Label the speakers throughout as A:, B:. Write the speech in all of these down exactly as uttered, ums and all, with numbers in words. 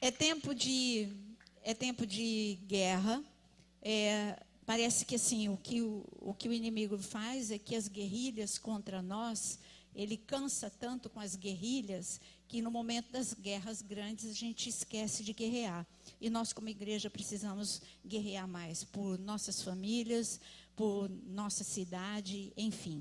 A: É tempo de, é tempo de guerra. É, parece que assim, o que o, o que o inimigo faz é que as guerrilhas contra nós, ele cansa tanto com as guerrilhas, que no momento das guerras grandes a gente esquece de guerrear. E nós, como igreja, precisamos guerrear mais por nossas famílias, por nossa cidade, enfim.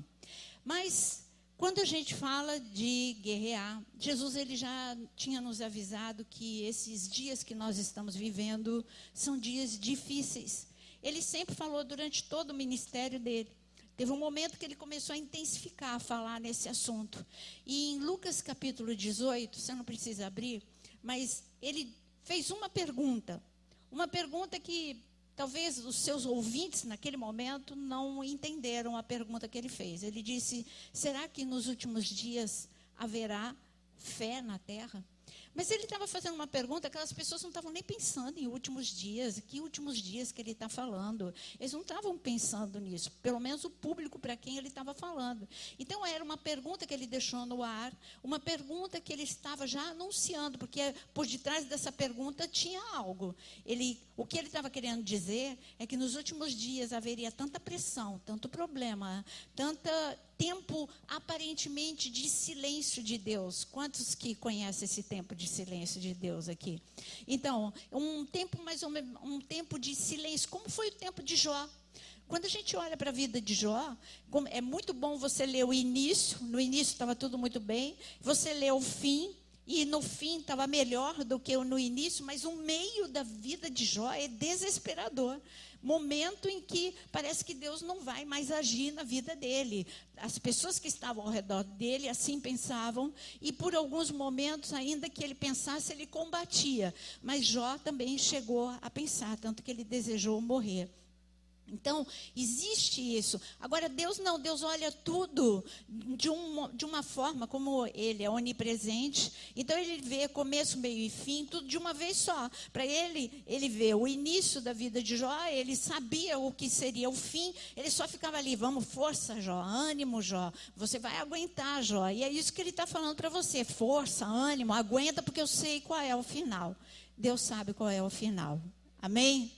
A: Mas quando a gente fala de guerrear, Jesus ele já tinha nos avisado que esses dias que nós estamos vivendo são dias difíceis. Ele sempre falou durante todo o ministério dele. Teve um momento que ele começou a intensificar, a falar nesse assunto. E em Lucas capítulo dezoito, você não precisa abrir, mas ele fez uma pergunta. Uma pergunta que talvez os seus ouvintes naquele momento não entenderam a pergunta que ele fez. Ele disse, será que nos últimos dias haverá fé na terra? Mas ele estava fazendo uma pergunta, aquelas pessoas não estavam nem pensando em últimos dias. Que últimos dias que ele está falando? Eles não estavam pensando nisso, pelo menos o público para quem ele estava falando. Então, era uma pergunta que ele deixou no ar, uma pergunta que ele estava já anunciando, porque por detrás dessa pergunta tinha algo. Ele, o que ele estava querendo dizer é que nos últimos dias haveria tanta pressão, tanto problema, tanta tempo aparentemente de silêncio de Deus. Quantos que conhecem esse tempo de silêncio de Deus aqui? Então, um tempo mais ou menos, um tempo de silêncio, como foi o tempo de Jó. Quando a gente olha para a vida de Jó, é muito bom você ler o início. No início estava tudo muito bem, você lê o fim, e no fim estava melhor do que no início, mas o meio da vida de Jó é desesperador. Momento em que parece que Deus não vai mais agir na vida dele. As pessoas que estavam ao redor dele assim pensavam, e por alguns momentos, ainda que ele pensasse, ele combatia. Mas Jó também chegou a pensar, tanto que ele desejou morrer. Então, existe isso. Agora, Deus não, Deus olha tudo de, um, de uma forma como ele é onipresente. Então, ele vê começo, meio e fim, tudo de uma vez só. Para ele, ele vê o início da vida de Jó, ele sabia o que seria o fim, ele só ficava ali, vamos, força, Jó, ânimo, Jó, você vai aguentar, Jó. E é isso que ele está falando para você, força, ânimo, aguenta, porque eu sei qual é o final. Deus sabe qual é o final. Amém?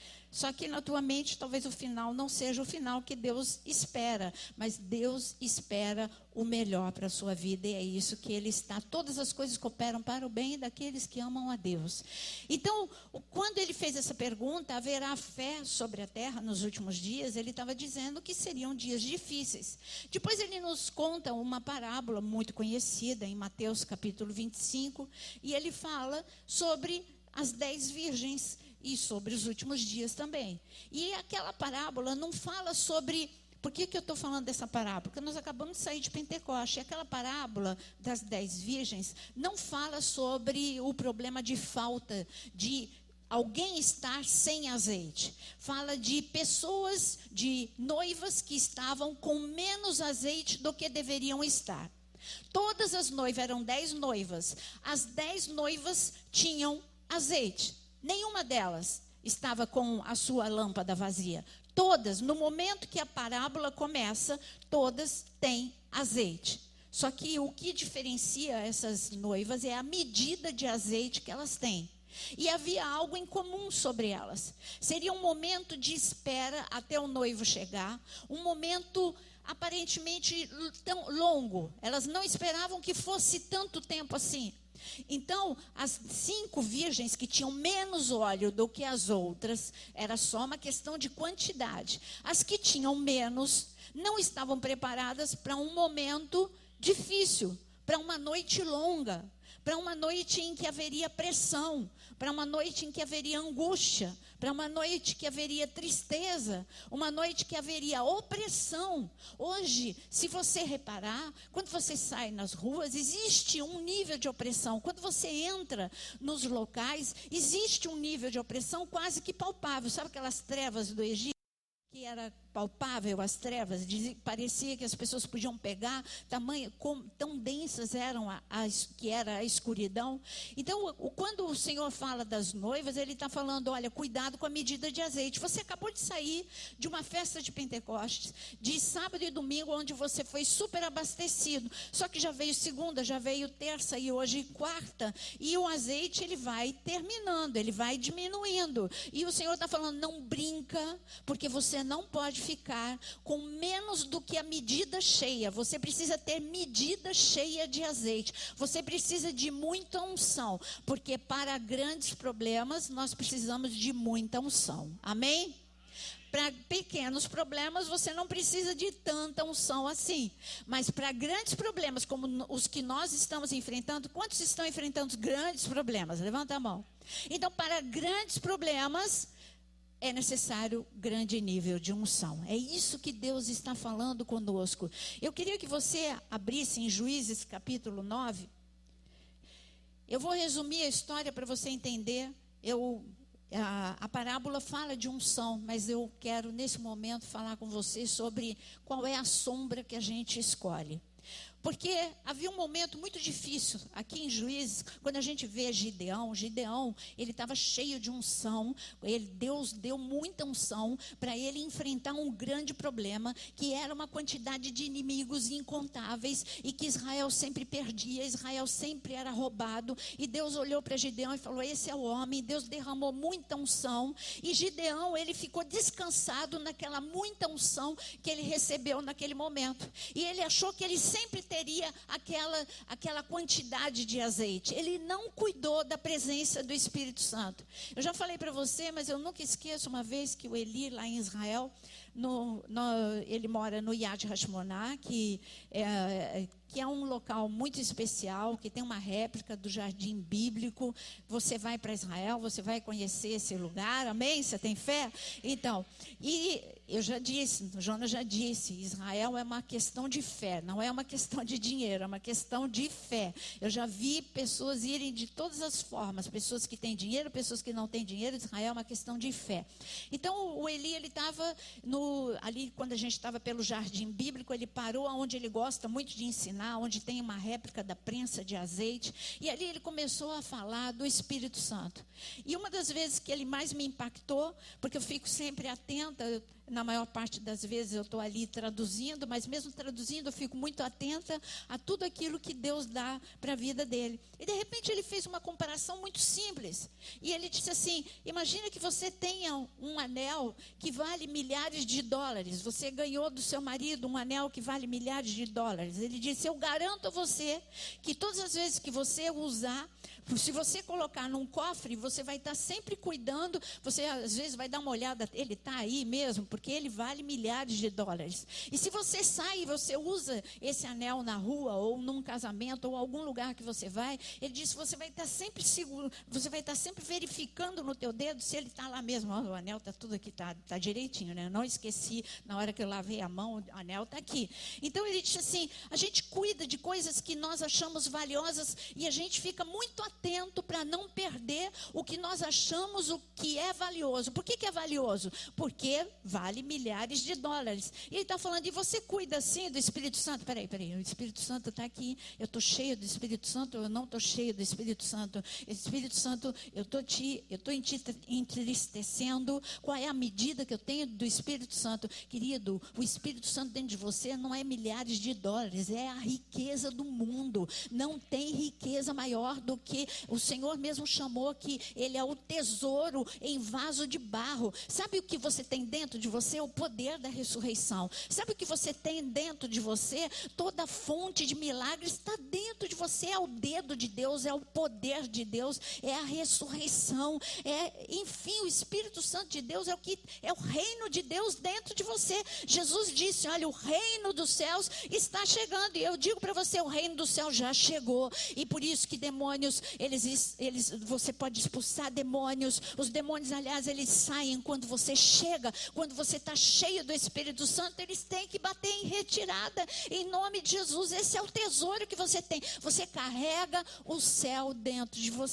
A: Só que na tua mente, talvez o final não seja o final que Deus espera. Mas Deus espera o melhor para a sua vida. E é isso que Ele está. Todas as coisas cooperam para o bem daqueles que amam a Deus. Então, quando Ele fez essa pergunta, haverá fé sobre a terra nos últimos dias? Ele estava dizendo que seriam dias difíceis. Depois Ele nos conta uma parábola muito conhecida em Mateus capítulo vinte e cinco. E Ele fala sobre as dez virgens e sobre os últimos dias também. E aquela parábola não fala sobre... Por que, que eu estou falando dessa parábola? Porque nós acabamos de sair de Pentecoste. E aquela parábola das dez virgens não fala sobre o problema de falta, de alguém estar sem azeite. Fala de pessoas, de noivas que estavam com menos azeite do que deveriam estar. Todas as noivas, eram dez noivas. As dez noivas tinham azeite. Nenhuma delas estava com a sua lâmpada vazia. Todas, no momento que a parábola começa, todas têm azeite. Só que o que diferencia essas noivas é a medida de azeite que elas têm. E havia algo em comum sobre elas. Seria um momento de espera até o noivo chegar, um momento aparentemente tão longo. Elas não esperavam que fosse tanto tempo assim. Então, as cinco virgens que tinham menos óleo do que as outras, era só uma questão de quantidade. As que tinham menos não estavam preparadas para um momento difícil, para uma noite longa, para uma noite em que haveria pressão, para uma noite em que haveria angústia, para uma noite que haveria tristeza, uma noite que haveria opressão. Hoje, se você reparar, quando você sai nas ruas, existe um nível de opressão. Quando você entra nos locais, existe um nível de opressão quase que palpável. Sabe aquelas trevas do Egito? Que era palpável as trevas, dizia, parecia que as pessoas podiam pegar, tamanho, com, tão densas eram a, a, que era a escuridão. Então, o, quando o Senhor fala das noivas, Ele está falando, olha, cuidado com a medida de azeite. Você acabou de sair de uma festa de Pentecostes, de sábado e domingo, onde você foi super abastecido, só que já veio segunda, já veio terça e hoje quarta, e o azeite ele vai terminando, ele vai diminuindo, e o Senhor está falando, não brinca, porque você não pode ficar com menos do que a medida cheia. Você precisa ter medida cheia de azeite, você precisa de muita unção, porque para grandes problemas nós precisamos de muita unção, amém? Para pequenos problemas você não precisa de tanta unção assim, mas para grandes problemas como os que nós estamos enfrentando, quantos estão enfrentando grandes problemas? Levanta a mão. Então, para grandes problemas é necessário grande nível de unção. É isso que Deus está falando conosco. Eu queria que você abrisse em Juízes capítulo nove. Eu vou resumir a história para você entender. Eu, a, a parábola fala de unção, mas eu quero nesse momento falar com você sobre qual é a sombra que a gente escolhe. Porque havia um momento muito difícil aqui em Juízes, quando a gente vê Gideão. Gideão, ele estava cheio de unção, ele, Deus deu muita unção para ele enfrentar um grande problema, que era uma quantidade de inimigos incontáveis, e que Israel sempre perdia, Israel sempre era roubado, e Deus olhou para Gideão e falou, esse é o homem. Deus derramou muita unção, e Gideão, ele ficou descansado naquela muita unção que ele recebeu naquele momento, e ele achou que ele sempre teria aquela, aquela quantidade de azeite. Ele não cuidou da presença do Espírito Santo. Eu já falei para você, mas eu nunca esqueço uma vez que o Eli, lá em Israel, no, no, ele mora no Yad Hashmoná, que é, que é um local muito especial, que tem uma réplica do Jardim Bíblico. Você vai para Israel, você vai conhecer esse lugar, amém? Você tem fé? Então, e eu já disse, o Jonas já disse, Israel é uma questão de fé, não é uma questão de dinheiro, é uma questão de fé. Eu já vi pessoas irem de todas as formas, pessoas que têm dinheiro, pessoas que não têm dinheiro. Israel é uma questão de fé. Então, o Eli, ele estava ali, quando a gente estava pelo Jardim Bíblico, ele parou onde ele gosta muito de ensinar, onde tem uma réplica da prensa de azeite, e ali ele começou a falar do Espírito Santo. E uma das vezes que ele mais me impactou, porque eu fico sempre atenta, na maior parte das vezes eu estou ali traduzindo, mas mesmo traduzindo eu fico muito atenta a tudo aquilo que Deus dá para a vida dele. E de repente ele fez uma comparação muito simples, e ele disse assim, imagina que você tenha um anel que vale milhares de dólares, você ganhou do seu marido um anel que vale milhares de dólares. Ele disse, eu garanto a você que todas as vezes que você usar, se você colocar num cofre, você vai estar sempre cuidando, você às vezes vai dar uma olhada, ele está aí mesmo, porque ele vale milhares de dólares. E se você sai e você usa esse anel na rua, ou num casamento, ou algum lugar que você vai, ele disse, você vai estar sempre seguro, você vai estar sempre verificando no teu dedo se ele está lá mesmo. Oh, o anel está tudo aqui, está tá direitinho, né? Eu não esqueci, na hora que eu lavei a mão, o anel está aqui. Então ele disse assim, a gente cuida de coisas que nós achamos valiosas, e a gente fica muito atento para não perder o que nós achamos o que é valioso. Por que que é valioso? Porque vale milhares de dólares. E ele está falando, e você cuida assim do Espírito Santo? Peraí, peraí, o Espírito Santo está aqui, eu estou cheio do Espírito Santo, eu não estou cheio do Espírito Santo. Espírito Santo, eu estou te, eu estou entristecendo. Qual é a medida que eu tenho do Espírito Santo? Querido, o Espírito Santo dentro de você não é milhares de dólares, é a riqueza do mundo. Não tem riqueza maior do que o Senhor mesmo chamou, que ele é o tesouro em vaso de barro. Sabe o que você tem dentro de você? É o poder da ressurreição. Sabe o que você tem dentro de você? Toda fonte de milagres está dentro de você. É o dedo de Deus, é o poder de Deus, é a ressurreição, é, enfim, o Espírito Santo de Deus é o que é o reino de Deus dentro de você. Jesus disse, olha, o reino dos céus está chegando, e eu digo para você, o reino do céu já chegou. E por isso que demônios, eles, eles, você pode expulsar demônios. Os demônios, aliás, eles saem quando você chega, quando você está cheio do Espírito Santo, eles têm que bater em retirada, em nome de Jesus. Esse é o tesouro que você tem. Você carrega o céu dentro de você.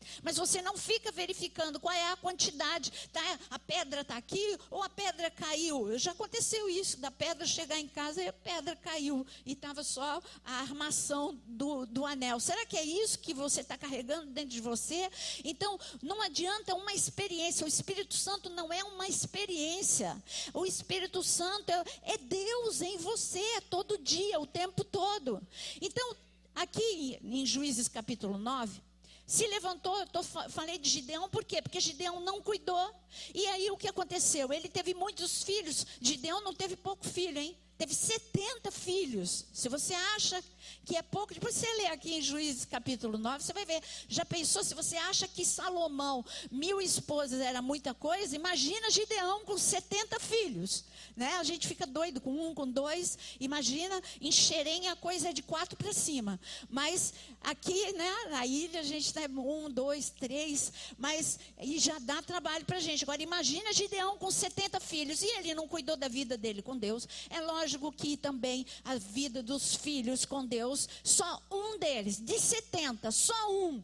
A: Mas você não fica verificando qual é a quantidade, tá? A pedra está aqui ou a pedra caiu. Já aconteceu isso, da pedra chegar em casa e a pedra caiu. E estava só a armação do, do anel. Será que é isso que você está carregando dentro de você? Então, não adianta uma experiência. O Espírito Santo não é uma experiência. O Espírito Santo é, é Deus em você, é todo dia, o tempo todo. Então, aqui em Juízes capítulo nove... se levantou, eu tô, falei de Gideão, por quê? Porque Gideão não cuidou. E aí o que aconteceu? Ele teve muitos filhos. Gideão não teve pouco filho, hein? Teve setenta filhos. Se você acha que é pouco, depois você lê aqui em Juízes capítulo nove, você vai ver. Já pensou, se você acha que Salomão, mil esposas era muita coisa, imagina Gideão com setenta filhos. Né? A gente fica doido com um, com dois. Imagina, em Xerém a coisa é de quatro para cima. Mas aqui, né, na ilha a gente tem um, dois, três, mas e já dá trabalho para a gente. Agora imagina Gideão com setenta filhos e ele não cuidou da vida dele com Deus. É lógico que também a vida dos filhos com Deus, só um deles, de setenta, só um,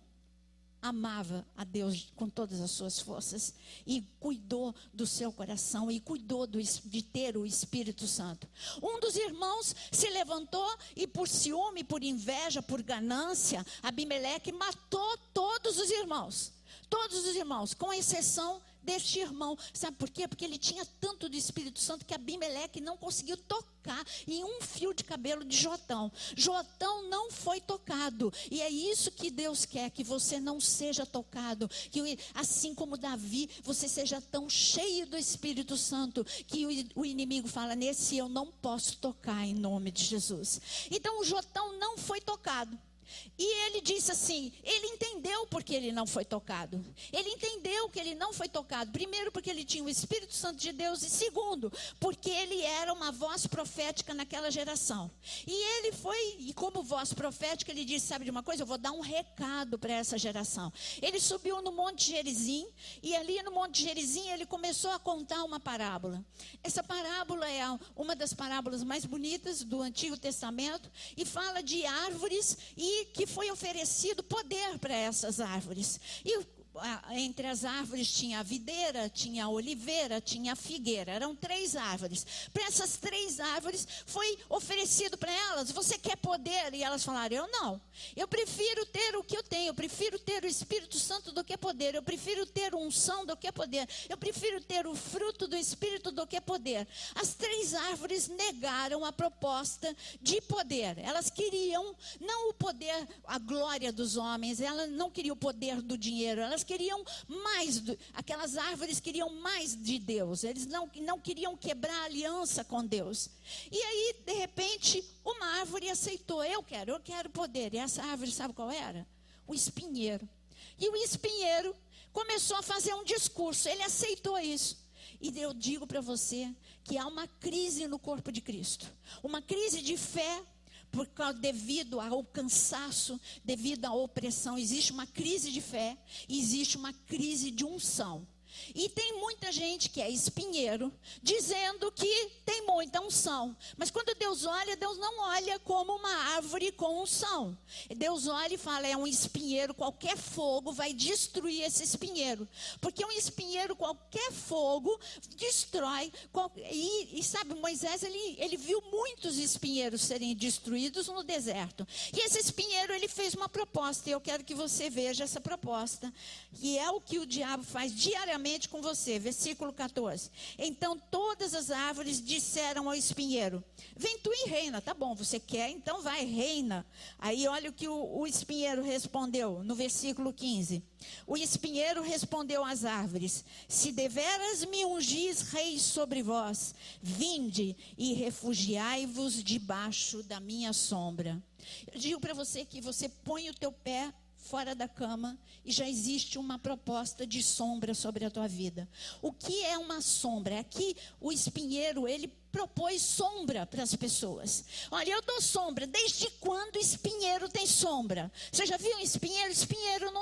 A: amava a Deus com todas as suas forças e cuidou do seu coração e cuidou do, de ter o Espírito Santo. Um dos irmãos se levantou e por ciúme, por inveja, por ganância, Abimeleque matou todos os irmãos. Todos os irmãos, com exceção deste irmão. Sabe por quê? Porque ele tinha tanto do Espírito Santo que Abimeleque não conseguiu tocar em um fio de cabelo de Jotão. Jotão não foi tocado. E é isso que Deus quer, que você não seja tocado. Que assim como Davi, você seja tão cheio do Espírito Santo que o, o inimigo fala, nesse eu não posso tocar em nome de Jesus. Então o Jotão não foi tocado. E ele disse assim, ele entendeu porque ele não foi tocado. Ele entendeu que ele não foi tocado. Primeiro, porque ele tinha o Espírito Santo de Deus. E segundo, porque ele era uma voz profética naquela geração. E ele foi, e como voz profética, ele disse, sabe de uma coisa? Eu vou dar um recado para essa geração. Ele subiu no Monte Gerizim. E ali no Monte Gerizim ele começou a contar uma parábola. Essa parábola é uma das parábolas mais bonitas do Antigo Testamento. E fala de árvores e que foi oferecido poder para essas árvores. E entre as árvores tinha a videira, tinha a oliveira, tinha a figueira. Eram três árvores. Para essas três árvores foi oferecido para elas, você quer poder? E elas falaram, eu não. Eu prefiro ter o que eu tenho. Eu prefiro ter o Espírito Santo do que poder. Eu prefiro ter unção do que poder. Eu prefiro ter o fruto do Espírito do que poder. As três árvores negaram a proposta de poder. Elas queriam não o poder, a glória dos homens. Elas não queriam o poder do dinheiro. Elas queriam mais, do, aquelas árvores queriam mais de Deus. Eles não, não queriam quebrar a aliança com Deus. E aí, de repente, uma árvore aceitou. Eu quero, eu quero poder. E essa árvore, sabe qual era? O espinheiro. E o espinheiro começou a fazer um discurso. Ele aceitou isso. E eu digo para você que há uma crise no corpo de Cristo. Uma crise de fé. Por causa, devido ao cansaço, devido à opressão, existe uma crise de fé, existe uma crise de unção. E tem muita gente que é espinheiro, dizendo que tem muita unção. Mas quando Deus olha, Deus não olha como uma árvore com unção. Deus olha e fala, é um espinheiro, qualquer fogo vai destruir esse espinheiro. Porque um espinheiro, qualquer fogo, destrói. E, e sabe, Moisés, ele, ele viu muitos espinheiros serem destruídos no deserto. E esse espinheiro, ele fez uma proposta, e eu quero que você veja essa proposta. E é o que o diabo faz diariamente com você, versículo catorze. Então todas as árvores disseram ao espinheiro, vem tu e reina. Tá bom, você quer, então vai, reina. Aí olha o que o, o espinheiro respondeu no versículo quinze. O espinheiro respondeu às árvores, se deveras me ungis rei sobre vós, vinde e refugiai-vos debaixo da minha sombra. Eu digo para você que você põe o teu pé fora da cama e já existe uma proposta de sombra sobre a tua vida. O que é uma sombra? Aqui o espinheiro, ele propôs sombra para as pessoas. Olha, eu dou sombra. Desde quando espinheiro tem sombra? Você já viu um espinheiro? Espinheiro não tem sombra.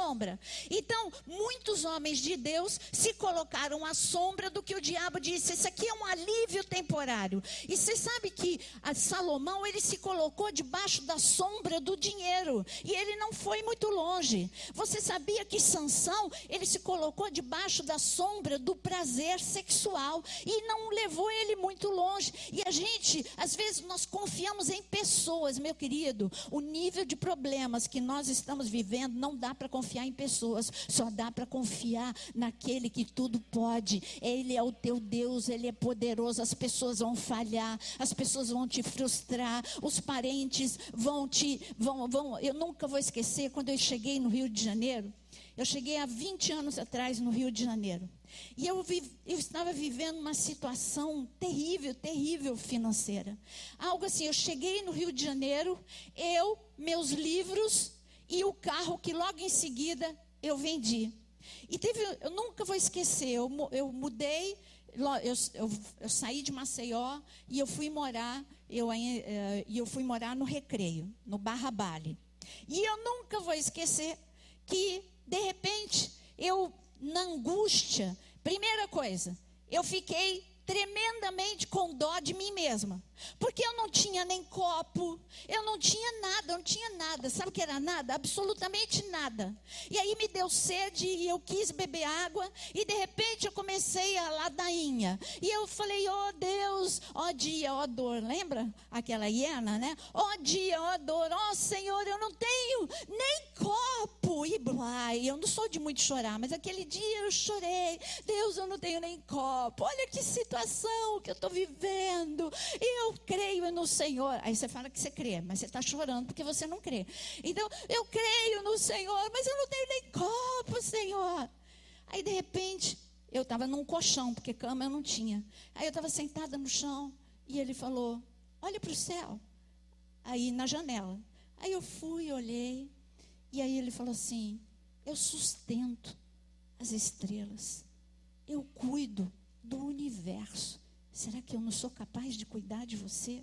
A: sombra. Então, muitos homens de Deus se colocaram à sombra do que o diabo disse. Isso aqui é um alívio temporário. E você sabe que a Salomão, ele se colocou debaixo da sombra do dinheiro. E ele não foi muito longe. Você sabia que Sansão, ele se colocou debaixo da sombra do prazer sexual. E não levou ele muito longe. E a gente, às vezes, nós confiamos em pessoas, meu querido. O nível de problemas que nós estamos vivendo, não dá para confiar em pessoas. Só dá para confiar naquele que tudo pode. Ele é o teu Deus, ele é poderoso. As pessoas vão falhar, as pessoas vão te frustrar, os parentes vão te... Vão, vão, eu nunca vou esquecer, quando eu cheguei no Rio de Janeiro, eu cheguei há vinte anos atrás no Rio de Janeiro. E eu, vi, eu estava vivendo uma situação terrível, terrível financeira. Algo assim, eu cheguei no Rio de Janeiro, eu, meus livros e o carro que logo em seguida eu vendi. E teve, eu nunca vou esquecer, eu, eu mudei, eu, eu, eu saí de Maceió e eu fui morar, eu, eu fui morar no Recreio, no Barra Bale. E eu nunca vou esquecer que, de repente, eu, na angústia, primeira coisa, eu fiquei tremendamente com dó de mim mesma. Porque eu não tinha nem copo, eu não tinha nada, eu não tinha nada. Sabe o que era nada? Absolutamente nada. E aí me deu sede e eu quis beber água e de repente eu comecei a ladainha. E eu falei, ó oh, Deus, ó oh, dia, ó oh, dor. Lembra aquela hiena, né? Ó oh, dia, ó oh, dor, ó oh, Senhor, eu não tenho nem copo. E blá, eu não sou de muito chorar, mas aquele dia eu chorei. Deus, eu não tenho nem copo. Olha que situação que eu estou vivendo. E eu creio no Senhor. Aí você fala que você crê, mas você está chorando porque você não crê. Então, eu creio no Senhor, mas eu não tenho nem copo, Senhor. Aí, de repente, eu estava num colchão, porque cama eu não tinha. Aí eu estava sentada no chão e ele falou, olha para o céu. Aí, na janela. Aí eu fui, olhei. E aí ele falou assim, eu sustento as estrelas. Eu cuido do universo. Será que eu não sou capaz de cuidar de você?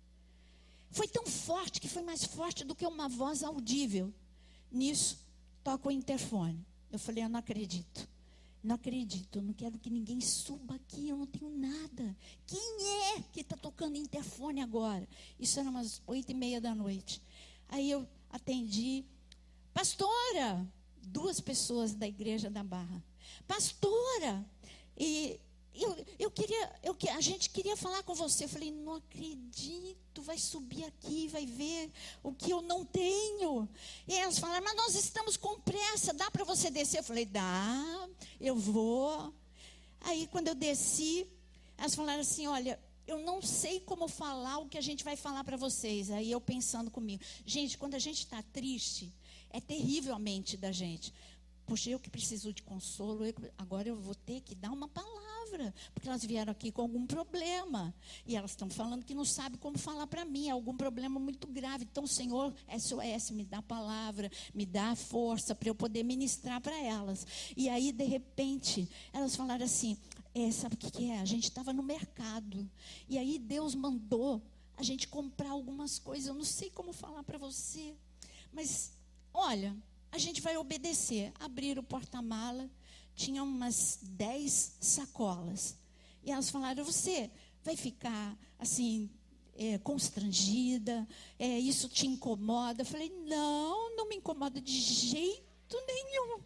A: Foi tão forte que foi mais forte do que uma voz audível. Nisso, toca o interfone. Eu falei, eu não acredito. Não acredito, eu não quero que ninguém suba aqui, eu não tenho nada. Quem é que está tocando interfone agora? Isso era umas oito e meia da noite. Aí eu atendi. Pastora, duas pessoas da igreja da Barra. Pastora, e... Eu, eu queria, eu, a gente queria falar com você. Eu falei, não acredito, vai subir aqui, vai ver o que eu não tenho. E elas falaram, mas nós estamos com pressa, dá para você descer? Eu falei, dá, eu vou. Aí quando eu desci, elas falaram assim, olha, eu não sei como falar o que a gente vai falar para vocês. Aí eu pensando comigo, gente, quando a gente está triste, é terrível a mente da gente. Poxa, eu que preciso de consolo, eu, agora eu vou ter que dar uma palavra. Porque elas vieram aqui com algum problema. E elas estão falando que não sabem como falar para mim. É algum problema muito grave. Então, Senhor, S O S, me dá a palavra, me dá a força para eu poder ministrar para elas. E aí, de repente, elas falaram assim, é, sabe o que, que é? A gente estava no mercado. E aí Deus mandou a gente comprar algumas coisas. Eu não sei como falar para você. Mas, olha, a gente vai obedecer. Abrir o porta-mala. Tinha umas dez sacolas. E elas falaram, você vai ficar assim, é, constrangida? É, isso te incomoda? Eu falei, não, não me incomoda de jeito nenhum.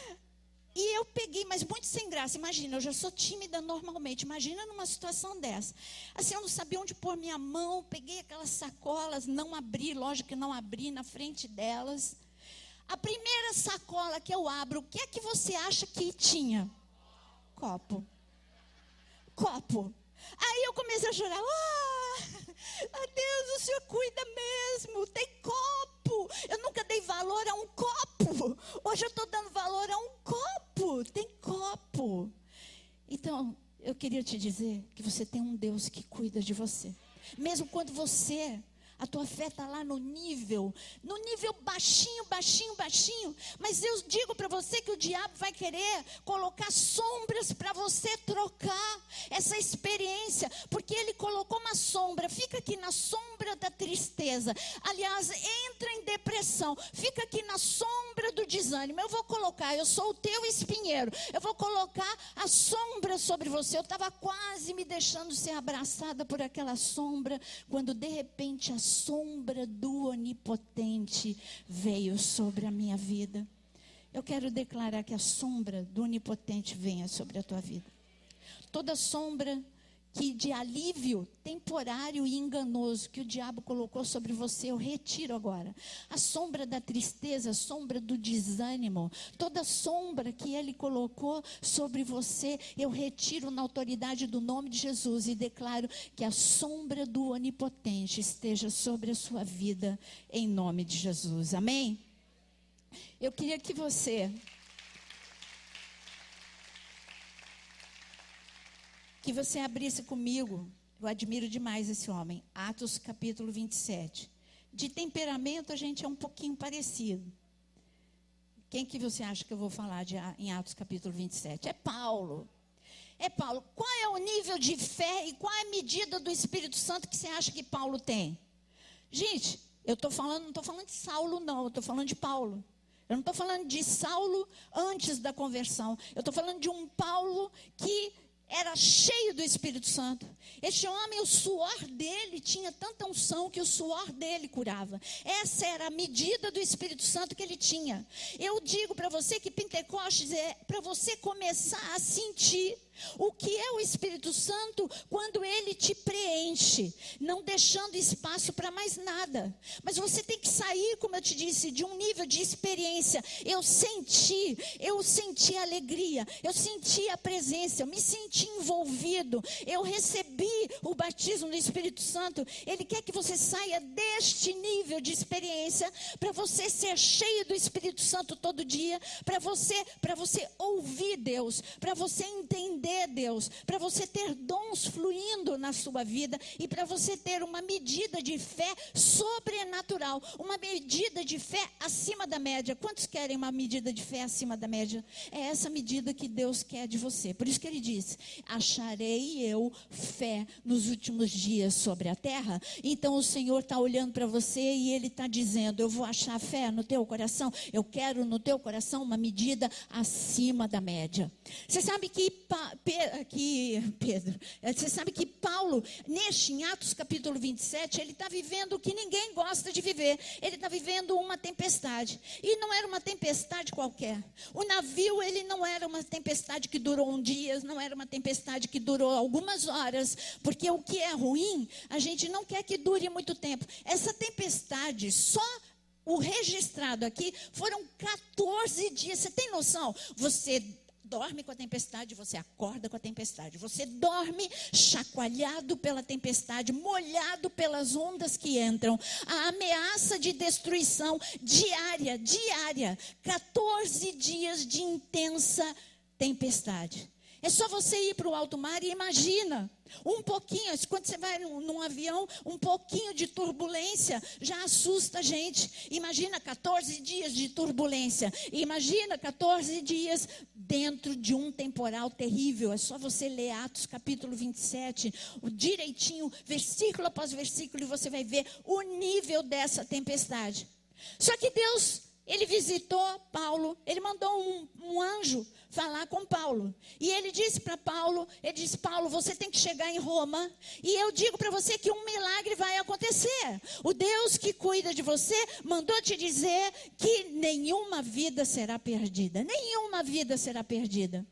A: E eu peguei, mas muito sem graça. Imagina, eu já sou tímida normalmente. Imagina numa situação dessa. Assim, eu não sabia onde pôr minha mão. Peguei aquelas sacolas, não abri, lógico que não abri na frente delas. A primeira sacola que eu abro, o que é que você acha que tinha? Copo. Copo. Aí eu comecei a chorar. Ah, Deus, o Senhor cuida mesmo. Tem copo. Eu nunca dei valor a um copo. Hoje eu estou dando valor a um copo. Tem copo. Então, eu queria te dizer que você tem um Deus que cuida de você. Mesmo quando você A tua fé está lá no nível, no nível baixinho, baixinho, baixinho. Mas eu digo para você que o diabo vai querer colocar sombras para você trocar essa experiência. Porque ele colocou uma sombra, fica aqui na sombra da tristeza. Aliás, entra em depressão, fica aqui na sombra do desânimo. Eu vou colocar, eu sou o teu espinheiro, eu vou colocar a sombra sobre você. Eu estava quase me deixando ser abraçada por aquela sombra, quando de repente a sombra do Onipotente veio sobre a minha vida. Eu quero declarar que a sombra do Onipotente venha sobre a tua vida. Toda sombra que de alívio temporário e enganoso que o diabo colocou sobre você, eu retiro agora. A sombra da tristeza, a sombra do desânimo, toda sombra que ele colocou sobre você, eu retiro na autoridade do nome de Jesus e declaro que a sombra do Onipotente esteja sobre a sua vida, em nome de Jesus. Amém? Eu queria que você... que você abrisse comigo, eu admiro demais esse homem, Atos capítulo vinte e sete. De temperamento a gente é um pouquinho parecido. Quem que você acha que eu vou falar de, em Atos capítulo vinte e sete? É Paulo. É Paulo. Qual é o nível de fé e qual é a medida do Espírito Santo que você acha que Paulo tem? Gente, eu estou falando, não estou falando de Saulo não, eu estou falando de Paulo. Eu não estou falando de Saulo antes da conversão. Eu estou falando de um Paulo que era cheio do Espírito Santo. Este homem, o suor dele tinha tanta unção que o suor dele curava. Essa era a medida do Espírito Santo que ele tinha. Eu digo para você que Pentecostes é para você começar a sentir o que é o Espírito Santo quando ele te preenche, não deixando espaço para mais nada. Mas você tem que sair, como eu te disse, de um nível de experiência. Eu senti, eu senti a alegria, eu senti a presença, eu me senti envolvido, eu recebi o batismo do Espírito Santo. Ele quer que você saia deste nível de experiência para você ser cheio do Espírito Santo todo dia, para você, para você ouvir Deus, para você entender Deus, para você ter dons fluindo na sua vida e para você ter uma medida de fé sobrenatural, uma medida de fé acima da média. Quantos querem uma medida de fé acima da média? É essa medida que Deus quer de você. Por isso que ele diz: acharei eu fé nos últimos dias sobre a terra. Então o Senhor está olhando para você e ele está dizendo: eu vou achar fé no teu coração, eu quero no teu coração uma medida acima da média. Você sabe que que Pedro, você sabe que Paulo, neste em Atos capítulo vinte e sete, ele está vivendo o que ninguém gosta de viver. Ele está vivendo uma tempestade, e não era uma tempestade qualquer. O navio, ele não era uma tempestade que durou um dia, não era uma tempestade que durou algumas horas, porque o que é ruim, a gente não quer que dure muito tempo. Essa tempestade, só o registrado aqui, foram quatorze dias. Você tem noção? Você dorme com a tempestade, você acorda com a tempestade. Você dorme chacoalhado pela tempestade, molhado pelas ondas que entram. A ameaça de destruição diária, diária. quatorze dias de intensa tempestade. É só você ir para o alto mar e imagina, um pouquinho, quando você vai num, num avião, um pouquinho de turbulência já assusta a gente. Imagina quatorze dias de turbulência, imagina quatorze dias dentro de um temporal terrível. É só você ler Atos capítulo vinte e sete, o direitinho, versículo após versículo, e você vai ver o nível dessa tempestade. Só que Deus, ele visitou Paulo, ele mandou um, um anjo falar com Paulo. E ele disse para Paulo, ele disse: Paulo, você tem que chegar em Roma. E eu digo para você que um milagre vai acontecer. O Deus que cuida de você mandou te dizer que nenhuma vida será perdida. Nenhuma vida será perdida.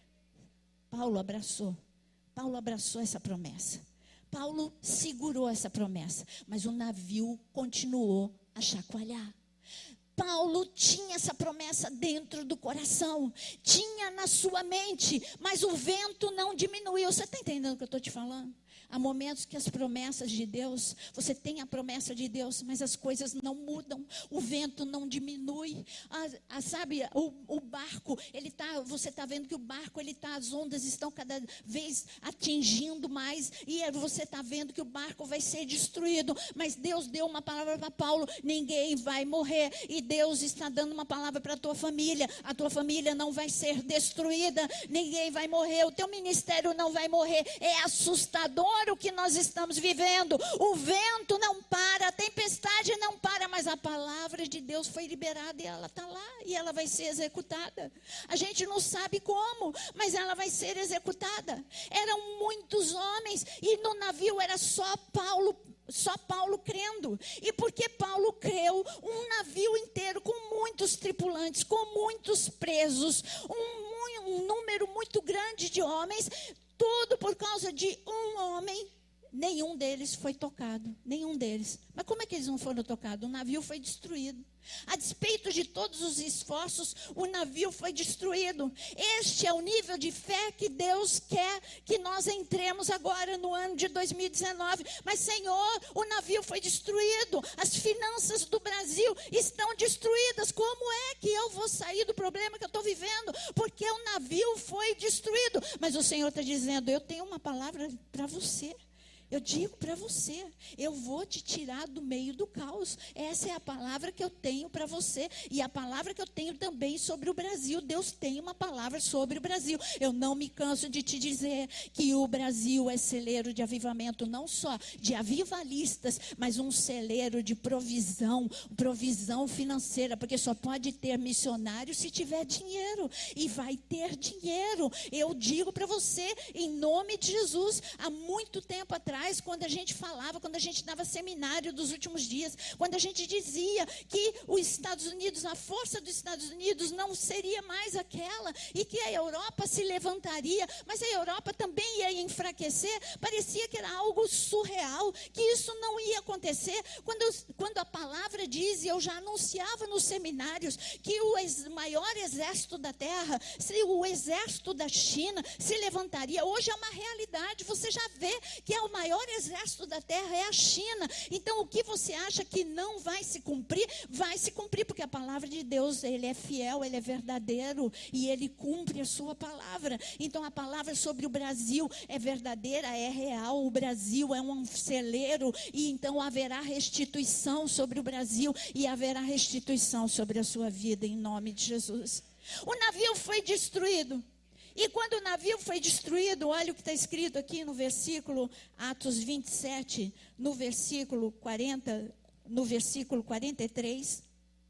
A: Paulo abraçou. Paulo abraçou essa promessa. Paulo segurou essa promessa. Mas o navio continuou a chacoalhar. Paulo tinha essa promessa dentro do coração, tinha na sua mente, mas o vento não diminuiu. Você está entendendo o que eu estou te falando? há momentos que as promessas de Deus, você tem a promessa de Deus, mas as coisas não mudam, o vento não diminui, a, a, sabe, o, o barco, ele tá, você está vendo que o barco, ele tá, as ondas estão cada vez atingindo mais, e você está vendo que o barco vai ser destruído, mas Deus deu uma palavra para Paulo, ninguém vai morrer, e Deus está dando uma palavra para a tua família, a tua família não vai ser destruída, ninguém vai morrer, o teu ministério não vai morrer. É assustador o que nós estamos vivendo, o vento não para, a tempestade não para, mas a palavra de Deus foi liberada e ela está lá, e ela vai ser executada. A gente não sabe como, mas ela vai ser executada. Eram muitos homens, e no navio era só Paulo, só Paulo crendo. E porque Paulo creu, um navio inteiro com muitos tripulantes, com muitos presos, um, um número muito grande de homens, tudo por causa de um homem, nenhum deles foi tocado, nenhum deles. Mas como é que eles não foram tocados? O navio foi destruído. A despeito de todos os esforços, o navio foi destruído. Este é o nível de fé que Deus quer que nós entremos agora no ano de dois mil e dezenove. Mas, Senhor, o navio foi destruído. As finanças do Brasil estão destruídas. Como é que eu vou sair do problema que eu estou vivendo? Porque o navio foi destruído. Mas o Senhor está dizendo, eu tenho uma palavra para você. Eu digo para você, eu vou te tirar do meio do caos. Essa é a palavra que eu tenho para você. E a palavra que eu tenho também sobre o Brasil. Deus tem uma palavra sobre o Brasil. Eu não me canso de te dizer que o Brasil é celeiro de avivamento, não só de avivalistas, mas um celeiro de provisão, provisão financeira, porque só pode ter missionário se tiver dinheiro. E vai ter dinheiro. Eu digo para você, em nome de Jesus, há muito tempo atrás, quando a gente falava, quando a gente dava seminário dos últimos dias, quando a gente dizia que os Estados Unidos, a força dos Estados Unidos não seria mais aquela, e que a Europa se levantaria, mas a Europa também ia enfraquecer, parecia que era algo surreal, que isso não ia acontecer, quando, quando a palavra diz, e eu já anunciava nos seminários, que o ex, maior exército da terra, se o exército da China se levantaria. Hoje é uma realidade, você já vê que é o maior O maior exército da terra é a China. Então, o que você acha que não vai se cumprir, vai se cumprir, porque a palavra de Deus, ele é fiel, ele é verdadeiro, e ele cumpre a sua palavra. Então, a palavra sobre o Brasil é verdadeira, é real. O Brasil é um celeiro, e então haverá restituição sobre o Brasil, e haverá restituição sobre a sua vida, em nome de Jesus. O navio foi destruído. E quando o navio foi destruído, olha o que está escrito aqui no versículo, Atos vinte e sete, no versículo quarenta, no versículo quarenta e três.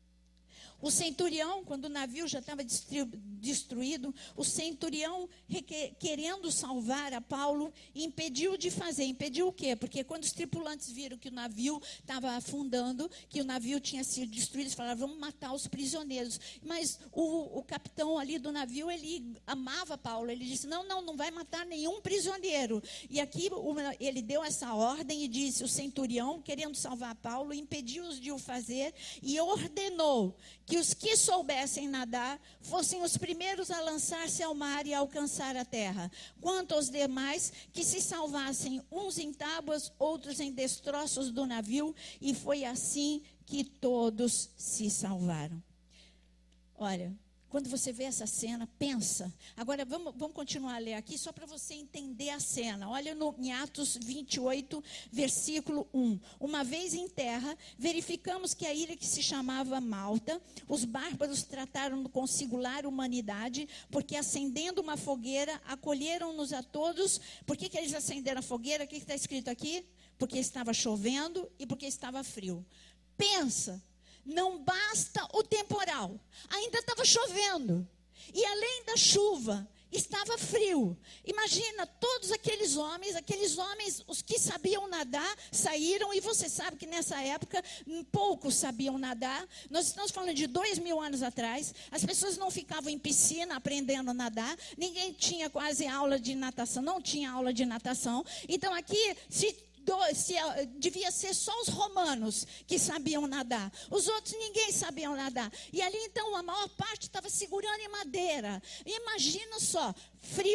A: O centurião, quando o navio já estava destruído, o centurião, querendo salvar a Paulo, impediu de fazer. Impediu o quê? Porque quando os tripulantes viram que o navio estava afundando, que o navio tinha sido destruído, eles falaram, vamos matar os prisioneiros. Mas o, o capitão ali do navio, ele amava Paulo. Ele disse, não, não, não vai matar nenhum prisioneiro. E aqui ele deu essa ordem e disse, o centurião, querendo salvar Paulo, impediu-os de o fazer e ordenou que os que soubessem nadar fossem os primeiros a lançar-se ao mar e alcançar a terra. Quanto aos demais, que se salvassem uns em tábuas, outros em destroços do navio, e foi assim que todos se salvaram. Olha, quando você vê essa cena, pensa. Agora, vamos, vamos continuar a ler aqui, só para você entender a cena. Olha no, em Atos vinte e oito, versículo um. Uma vez em terra, verificamos que a ilha que se chamava Malta, os bárbaros trataram com singular humanidade, porque acendendo uma fogueira, acolheram-nos a todos. Por que, que eles acenderam a fogueira? O que está escrito aqui? Porque estava chovendo e porque estava frio. Pensa. Não basta o temporal, ainda estava chovendo, e além da chuva, estava frio. Imagina, todos aqueles homens, aqueles homens, os que sabiam nadar, saíram, e você sabe que nessa época, poucos sabiam nadar. Nós estamos falando de dois mil anos atrás, as pessoas não ficavam em piscina aprendendo a nadar, ninguém tinha quase aula de natação, não tinha aula de natação. Então aqui, se Se, devia ser só os romanos que sabiam nadar. Os outros ninguém sabia nadar. E ali então a maior parte estava segurando em madeira. Imagina só, frio,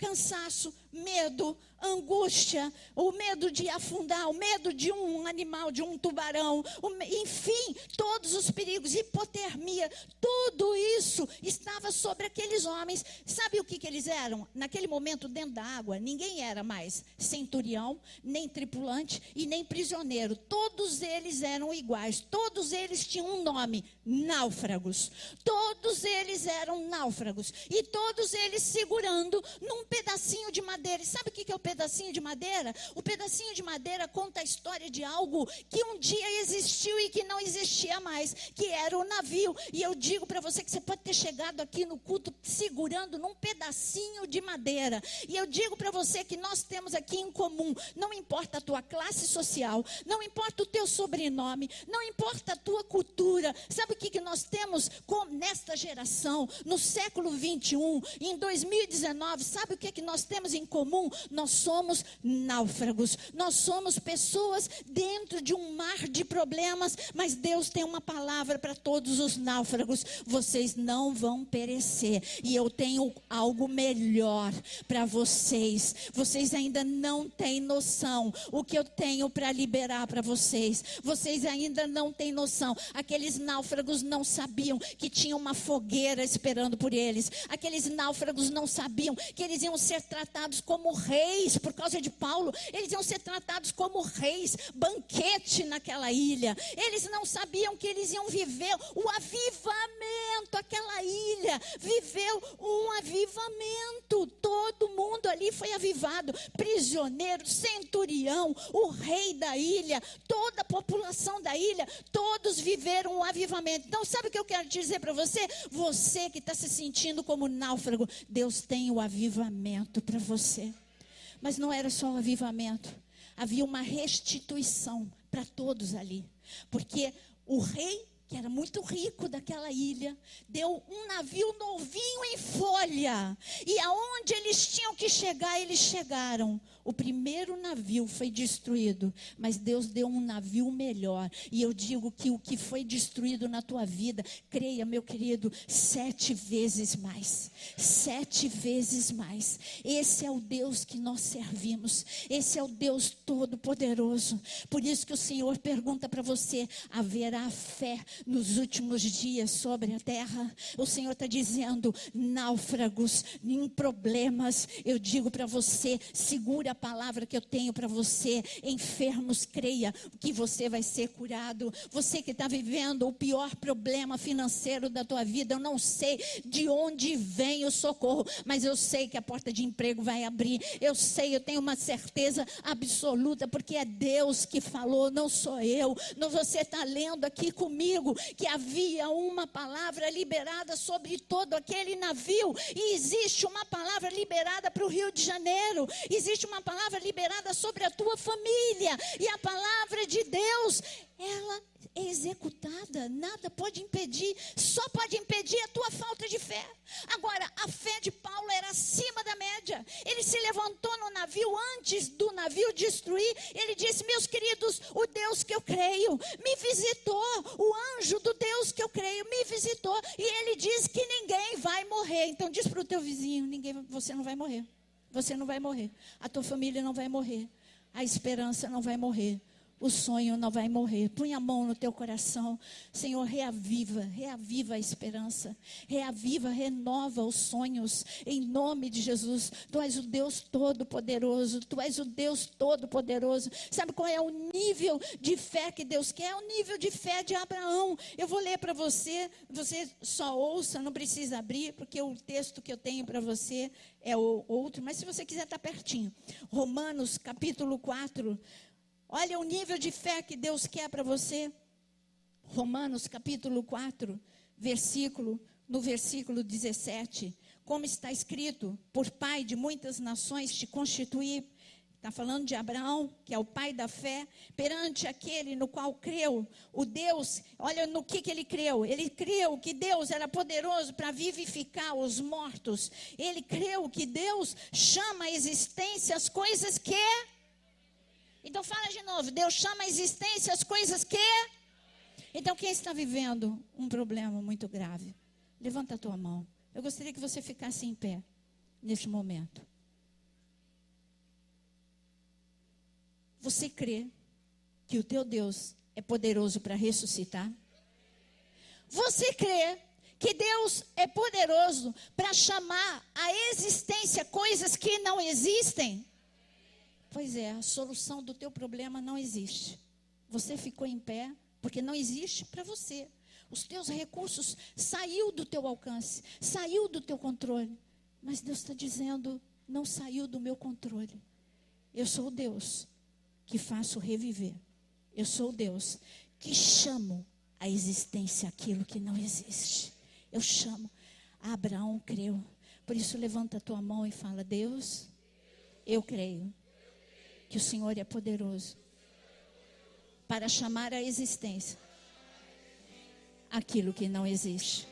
A: cansaço, medo, angústia, o medo de afundar, o medo de um animal, de um tubarão, o, enfim, todos os perigos, hipotermia, tudo isso estava sobre aqueles homens. Sabe o que, que eles eram? Naquele momento, dentro da água, ninguém era mais centurião, nem tripulante e nem prisioneiro. Todos eles eram iguais, todos eles tinham um nome: náufragos. Todos eles eram náufragos e todos eles segurando num pedacinho de madeira. E sabe o que, que é o pedacinho de madeira? O pedacinho de madeira conta a história de algo que um dia existiu e que não existia mais, que era o navio. E eu digo para você que você pode ter chegado aqui no culto segurando num pedacinho de madeira. E eu digo para você que nós temos aqui em comum, não importa a tua classe social, não importa o teu sobrenome, não importa a tua cultura. Sabe o que, que nós temos com, nesta geração, no século vinte e um, em dois mil e dezenove, sabe o que, que nós temos em comum? Nós somos náufragos, nós somos pessoas dentro de um mar de problemas, mas Deus tem uma palavra para todos os náufragos: vocês não vão perecer, e eu tenho algo melhor para vocês. Vocês ainda não têm noção o que eu tenho para liberar para vocês. Vocês ainda não têm noção. Aqueles náufragos não sabiam que tinha uma fogueira esperando por eles. Aqueles náufragos não sabiam que eles iam ser tratados como reis por causa de Paulo. Eles iam ser tratados como reis, banquete naquela ilha. Eles não sabiam que eles iam viver o avivamento. Aquela ilha viveu um avivamento. Todo mundo ali foi avivado. Prisioneiro, centurião, o rei da ilha, toda a população da ilha, todos viveram um avivamento. Então, sabe o que eu quero dizer para você? Você que está se sentindo como náufrago, Deus tem o avivamento para você. Mas não era só o avivamento, havia uma restituição para todos ali, porque o rei, que era muito rico daquela ilha, deu um navio novinho em folha, e aonde eles tinham que chegar, eles chegaram. O primeiro navio foi destruído, mas Deus deu um navio melhor. E eu digo que o que foi destruído na tua vida, creia, meu querido, sete vezes mais. Sete vezes mais. Esse é o Deus que nós servimos. Esse é o Deus Todo-Poderoso. Por isso que o Senhor pergunta para você: haverá fé nos últimos dias sobre a terra? O Senhor está dizendo: náufragos, em problemas, eu digo para você, segura a palavra que eu tenho para você. Enfermos, creia que você vai ser curado. Você que está vivendo o pior problema financeiro da tua vida, eu não sei de onde vem o socorro, mas eu sei que a porta de emprego vai abrir. Eu sei, eu tenho uma certeza absoluta, porque é Deus que falou, não sou eu. Não, você está lendo aqui comigo que havia uma palavra liberada sobre todo aquele navio, e existe uma palavra liberada para o Rio de Janeiro, existe uma palavra liberada sobre a tua família, e a palavra de Deus, ela é executada. Nada pode impedir, só pode impedir a tua falta de fé. Agora, a fé de Paulo era acima da média. Ele se levantou no navio, antes do navio destruir, ele disse: meus queridos, o Deus que eu creio me visitou, o anjo do Deus que eu creio me visitou, e ele diz que ninguém vai morrer. Então diz para o teu vizinho: ninguém, você não vai morrer. Você não vai morrer, a tua família não vai morrer, a esperança não vai morrer, o sonho não vai morrer. Põe a mão no teu coração. Senhor, reaviva, reaviva a esperança, reaviva, renova os sonhos, em nome de Jesus. Tu és o Deus Todo-Poderoso, Tu és o Deus Todo-Poderoso. Sabe qual é o nível de fé que Deus quer? É o nível de fé de Abraão. Eu vou ler para você, você só ouça, não precisa abrir, porque o texto que eu tenho para você é o outro, mas se você quiser estar pertinho. Romanos capítulo quatro. Olha o nível de fé que Deus quer para você. Romanos capítulo quatro, versículo, no versículo dezessete. Como está escrito: por pai de muitas nações te constituí. Está falando de Abraão, que é o pai da fé, perante aquele no qual creu, o Deus. Olha no que, que ele creu. Ele creu que Deus era poderoso para vivificar os mortos. Ele creu que Deus chama à existência as coisas que... Então fala de novo: Deus chama à existência as coisas que... Então quem está vivendo um problema muito grave, levanta a tua mão. Eu gostaria que você ficasse em pé neste momento. Você crê que o teu Deus é poderoso para ressuscitar? Você crê que Deus é poderoso para chamar à existência coisas que não existem? Pois é, a solução do teu problema não existe. Você ficou em pé porque não existe para você. Os teus recursos saiu do teu alcance, saiu do teu controle. Mas Deus está dizendo, não saiu do meu controle. Eu sou o Deus que faço reviver. Eu sou o Deus que chamo à existência aquilo que não existe. Eu chamo. Abraão creu. Por isso levanta a tua mão e fala, Deus, eu creio que o Senhor é poderoso para chamar à existência aquilo que não existe.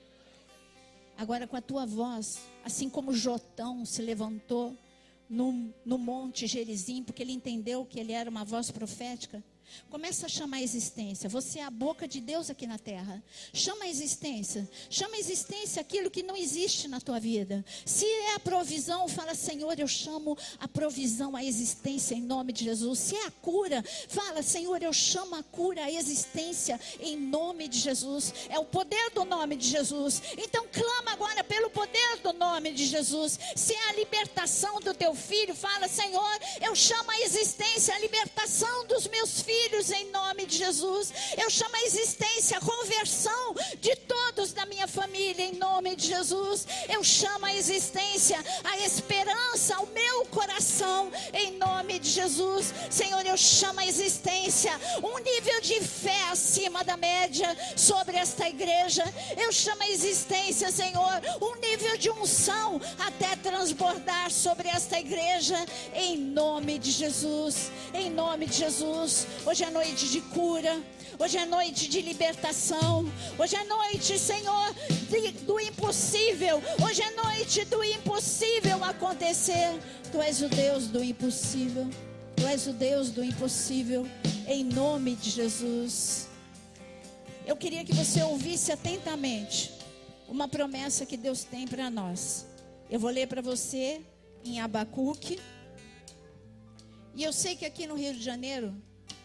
A: Agora com a tua voz, assim como Jotão se levantou no, no monte Gerizim, porque ele entendeu que ele era uma voz profética, começa a chamar a existência. Você é a boca de Deus aqui na terra. Chama a existência. Chama a existência aquilo que não existe na tua vida. Se é a provisão, fala, Senhor, eu chamo a provisão à existência em nome de Jesus. Se é a cura, fala, Senhor, eu chamo a cura à existência em nome de Jesus. É o poder do nome de Jesus. Então clama agora pelo poder do nome de Jesus. Se é a libertação do teu filho, fala, Senhor, eu chamo a existência, a libertação dos meus filhos. Filhos, em nome de Jesus. Eu chamo a existência, a conversão de todos da minha família, em nome de Jesus. Eu chamo a existência, a esperança, ao meu coração, em nome de Jesus. Senhor, eu chamo a existência um nível de fé acima da média sobre esta igreja. Eu chamo a existência, Senhor, um nível de unção até transbordar sobre esta igreja, em nome de Jesus. Em nome de Jesus. Hoje é noite de cura, hoje é noite de libertação, hoje é noite, Senhor, de, do impossível, hoje é noite do impossível acontecer. Tu és o Deus do impossível, Tu és o Deus do impossível, em nome de Jesus. Eu queria que você ouvisse atentamente uma promessa que Deus tem para nós. Eu vou ler para você em Abacuque, e eu sei que aqui no Rio de Janeiro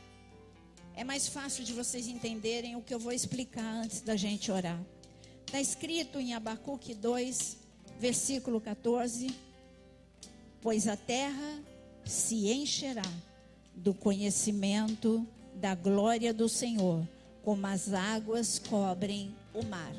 A: é mais fácil de vocês entenderem o que eu vou explicar antes da gente orar. Está escrito em Abacuque dois, versículo catorze. Pois a terra se encherá do conhecimento da glória do Senhor, como as águas cobrem o mar.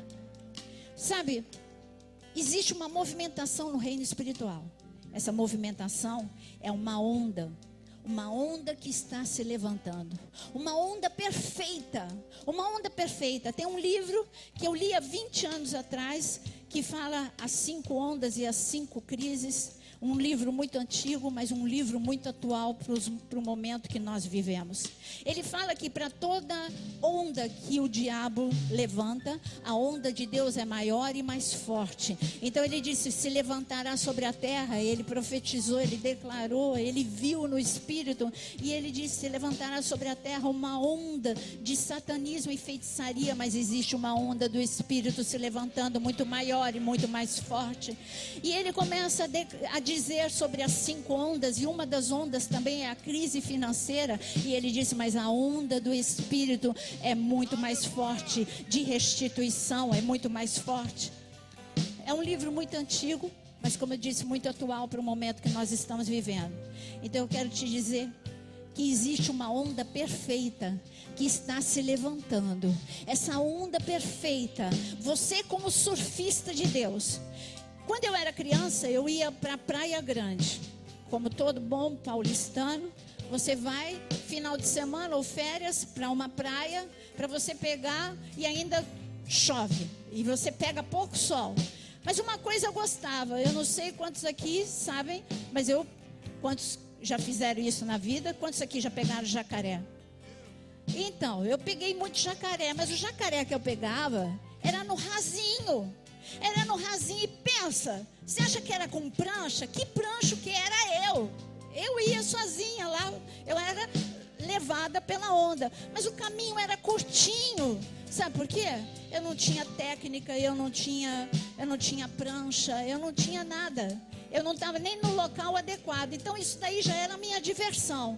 A: Sabe, existe uma movimentação no reino espiritual. Essa movimentação é uma onda. Uma onda que está se levantando. Uma onda perfeita. Uma onda perfeita. Tem um livro que eu li há vinte anos atrás, que fala as cinco ondas e as cinco crises. Um livro muito antigo, mas um livro muito atual para o momento que nós vivemos. Ele fala que para toda onda que o diabo levanta, a onda de Deus é maior e mais forte. Então ele disse, se levantará sobre a terra. Ele profetizou, ele declarou, ele viu no Espírito. E ele disse, se levantará sobre a terra uma onda de satanismo e feitiçaria. Mas existe uma onda do Espírito se levantando muito maior e muito mais forte. E ele começa a, de, a dizer sobre as cinco ondas, e uma das ondas também é a crise financeira, e ele disse, mas a onda do Espírito é muito mais forte, de restituição, é muito mais forte. É um livro muito antigo, mas como eu disse, muito atual para o momento que nós estamos vivendo. Então eu quero te dizer que existe uma onda perfeita que está se levantando. Essa onda perfeita, você como surfista de Deus. Quando eu era criança, eu ia para a Praia Grande. Como todo bom paulistano, você vai final de semana ou férias para uma praia, para você pegar e ainda chove. E você pega pouco sol. Mas uma coisa eu gostava, eu não sei quantos aqui sabem, mas eu, quantos já fizeram isso na vida, quantos aqui já pegaram jacaré? Então, eu peguei muito jacaré, mas o jacaré que eu pegava era no rasinho. Era no rasinho. E pensa, você acha que era com prancha? Que prancha que era eu? Eu ia sozinha lá, eu era levada pela onda. Mas o caminho era curtinho. Sabe por quê? Eu não tinha técnica, eu não tinha, eu não tinha prancha, eu não tinha nada. Eu não estava nem no local adequado. Então isso daí já era a minha diversão.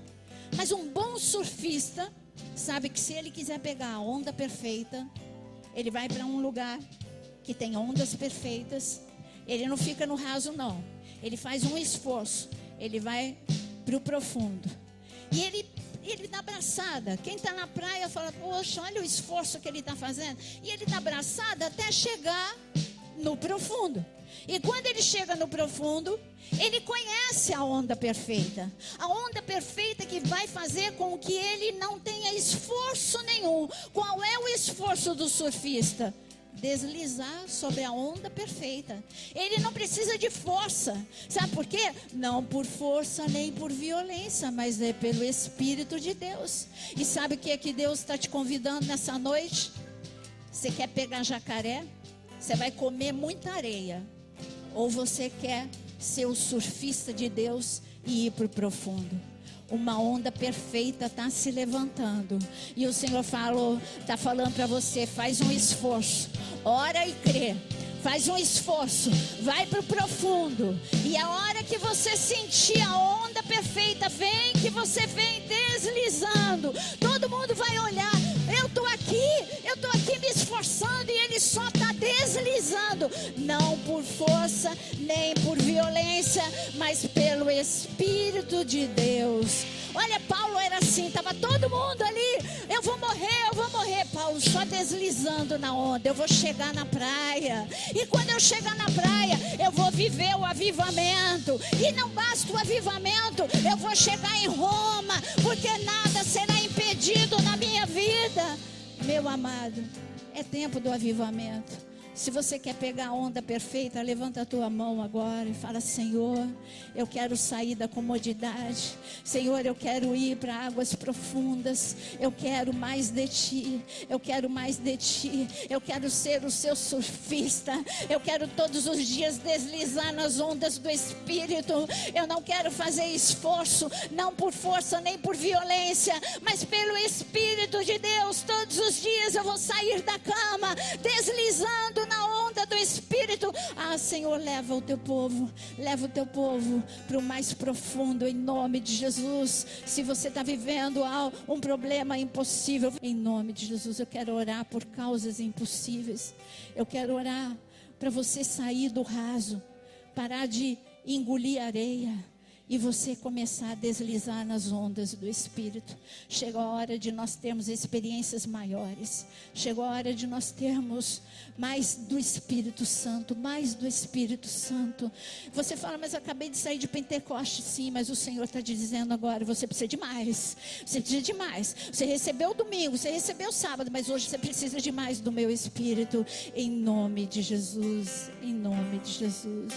A: Mas um bom surfista sabe que se ele quiser pegar a onda perfeita, ele vai para um lugar que tem ondas perfeitas. Ele não fica no raso, não. Ele faz um esforço. Ele vai para o profundo. E ele, ele dá braçada. Quem está na praia fala, poxa, olha o esforço que ele está fazendo. E ele dá braçada até chegar no profundo. E quando ele chega no profundo, ele conhece a onda perfeita. A onda perfeita que vai fazer com que ele não tenha esforço nenhum. Qual é o esforço do surfista? Deslizar sobre a onda perfeita. Ele não precisa de força. Sabe por quê? Não por força nem por violência, mas é pelo Espírito de Deus. E sabe o que é que Deus está te convidando nessa noite? Você quer pegar jacaré? Você vai comer muita areia. Ou você quer ser o surfista de Deus e ir para o profundo? Uma onda perfeita está se levantando. E o Senhor falou, está falando para você, faz um esforço. Ora e crê. Faz um esforço. Vai para o profundo. E a hora que você sentir a onda perfeita, vem que você vem deslizando. Todo mundo vai olhar. Eu estou aqui, eu estou aqui me esforçando e ele só está deslizando. Não por força, nem por violência, mas pelo Espírito de Deus. Olha, Paulo era assim, estava todo mundo ali. Eu vou morrer, eu vou morrer. Paulo só deslizando na onda. Eu vou chegar na praia. E quando eu chegar na praia, eu vou viver o avivamento. E não basta o avivamento, eu vou chegar em Roma, porque nada será impedido na minha vida. Meu amado, é tempo do avivamento. Se você quer pegar a onda perfeita, levanta a tua mão agora e fala, Senhor, eu quero sair da comodidade. Senhor, eu quero ir para águas profundas. Eu quero mais de Ti. Eu quero mais de Ti. Eu quero ser o seu surfista. Eu quero todos os dias deslizar nas ondas do Espírito. Eu não quero fazer esforço, não por força nem por violência, mas pelo Espírito de Deus. Todos os dias eu vou sair da cama, deslizando na onda do Espírito. Ah, Senhor, leva o teu povo, leva o teu povo para o mais profundo, em nome de Jesus. Se você está vivendo um problema impossível, em nome de Jesus, eu quero orar por causas impossíveis. Eu quero orar para você sair do raso, parar de engolir areia e você começar a deslizar nas ondas do Espírito. Chegou a hora de nós termos experiências maiores. Chegou a hora de nós termos mais do Espírito Santo, mais do Espírito Santo. Você fala, mas eu acabei de sair de Pentecoste. Sim, mas o Senhor está te dizendo agora, você precisa de mais. Você precisa de mais. Você recebeu o domingo, você recebeu o sábado, mas hoje você precisa de mais do meu Espírito. Em nome de Jesus, em nome de Jesus.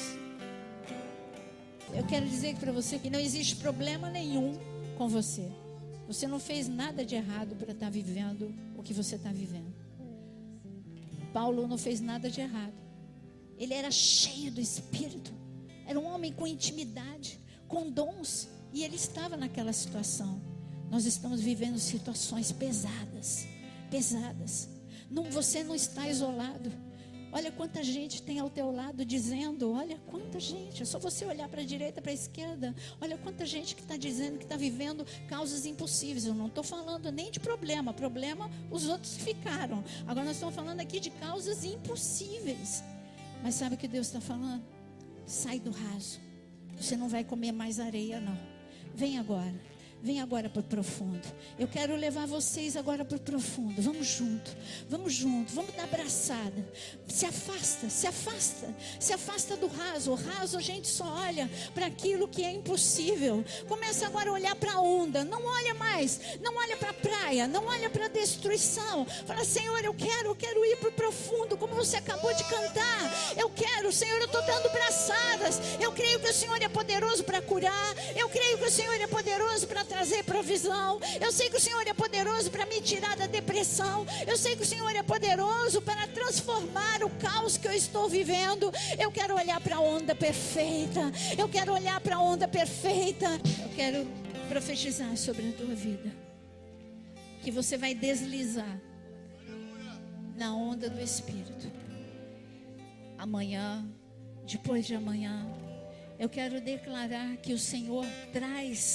A: Eu quero dizer para você que não existe problema nenhum com você. Você não fez nada de errado para estar vivendo o que você está vivendo. Paulo não fez nada de errado. Ele era cheio do Espírito. Era um homem com intimidade, com dons. E ele estava naquela situação. Nós estamos vivendo situações pesadas. Pesadas. Não, você não está isolado. Olha quanta gente tem ao teu lado dizendo, olha quanta gente, é só você olhar para a direita, para a esquerda, olha quanta gente que está dizendo que está vivendo causas impossíveis. Eu não estou falando nem de problema, problema os outros ficaram. Agora nós estamos falando aqui de causas impossíveis. Mas sabe o que Deus está falando? Sai do raso, você não vai comer mais areia não. Vem agora. Vem agora para o profundo. Eu quero levar vocês agora para o profundo. Vamos junto. Vamos junto. Vamos dar abraçada. Se afasta, se afasta. Se afasta do raso. O raso a gente só olha para aquilo que é impossível. Começa agora a olhar para a onda. Não olha mais. Não olha para a praia. Não olha para a destruição. Fala, Senhor, eu quero, eu quero ir para o profundo. Como você acabou de cantar. Eu quero, Senhor, eu estou dando braçadas. Eu creio que o Senhor é poderoso para curar. Eu creio que o Senhor é poderoso para trazer provisão. Eu sei que o Senhor é poderoso para me tirar da depressão. Eu sei que o Senhor é poderoso para transformar o caos que eu estou vivendo. Eu quero olhar para a onda perfeita. Eu quero olhar para a onda perfeita. Eu quero profetizar sobre a tua vida que você vai deslizar na onda do Espírito. Amanhã, depois de amanhã, eu quero declarar que o Senhor traz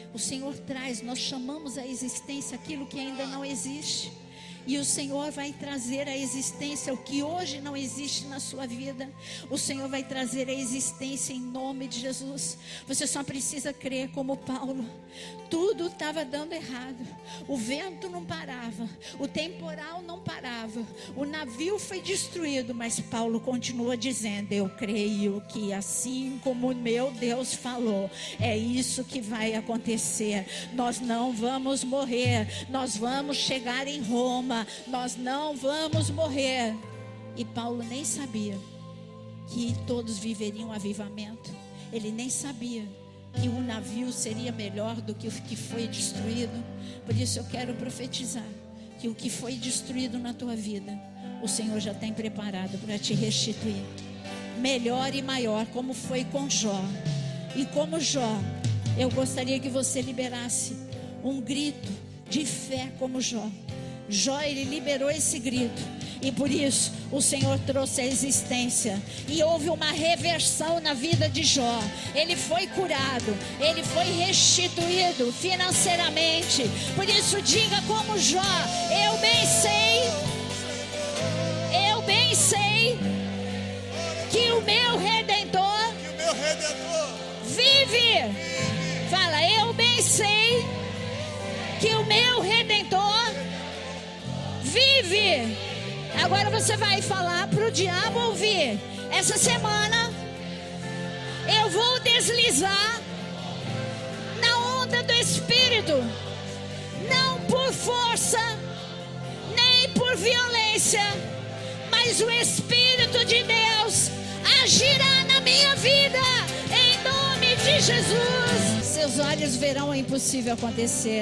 A: O Senhor traz, nós chamamos à existência aquilo que ainda não existe. E o Senhor vai trazer à existência o que hoje não existe na sua vida. O Senhor vai trazer à existência em nome de Jesus. Você só precisa crer como Paulo. Tudo estava dando errado. O vento não parava. O temporal não parava. O navio foi destruído. Mas Paulo continua dizendo: eu creio que assim como o meu Deus falou, é isso que vai acontecer. Nós não vamos morrer. Nós vamos chegar em Roma. Nós não vamos morrer. E Paulo nem sabia que todos viveriam avivamento. Ele nem sabia que o navio seria melhor do que o que foi destruído. Por isso eu quero profetizar que o que foi destruído na tua vida, o Senhor já tem preparado para te restituir melhor e maior, como foi com Jó. E como Jó, eu gostaria que você liberasse um grito de fé como Jó. Jó, ele liberou esse grito, e por isso o Senhor trouxe a existência, e houve uma reversão na vida de Jó. Ele foi curado, ele foi restituído financeiramente. Por isso diga como Jó: eu bem sei, eu bem sei que o meu Redentor,
B: que o meu Redentor
A: vive. Fala: eu bem sei que o meu Redentor vive. Agora você vai falar para o diabo ouvir: essa semana eu vou deslizar na onda do Espírito, não por força, nem por violência, mas o Espírito de Deus agirá na minha vida, em nome de Jesus. Seus olhos verão o impossível acontecer.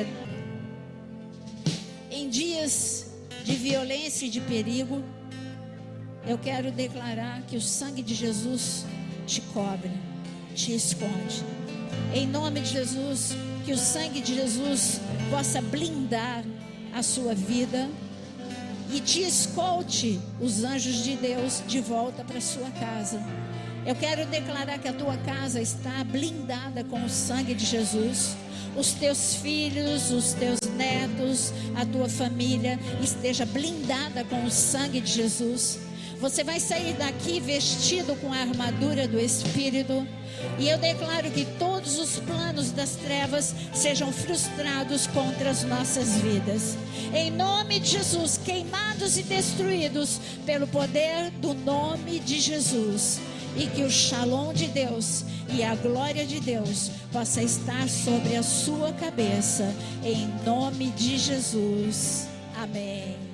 A: Em dias de violência e de perigo, eu quero declarar que o sangue de Jesus te cobre, te esconde. Em nome de Jesus, que o sangue de Jesus possa blindar a sua vida e te escolte os anjos de Deus de volta para sua casa. Eu quero declarar que a tua casa está blindada com o sangue de Jesus. Os teus filhos, os teus netos, a tua família esteja blindada com o sangue de Jesus. Você vai sair daqui vestido com a armadura do Espírito. E eu declaro que todos os planos das trevas sejam frustrados contra as nossas vidas. Em nome de Jesus, queimados e destruídos pelo poder do nome de Jesus. E que o Shalom de Deus e a glória de Deus possa estar sobre a sua cabeça, em nome de Jesus. Amém.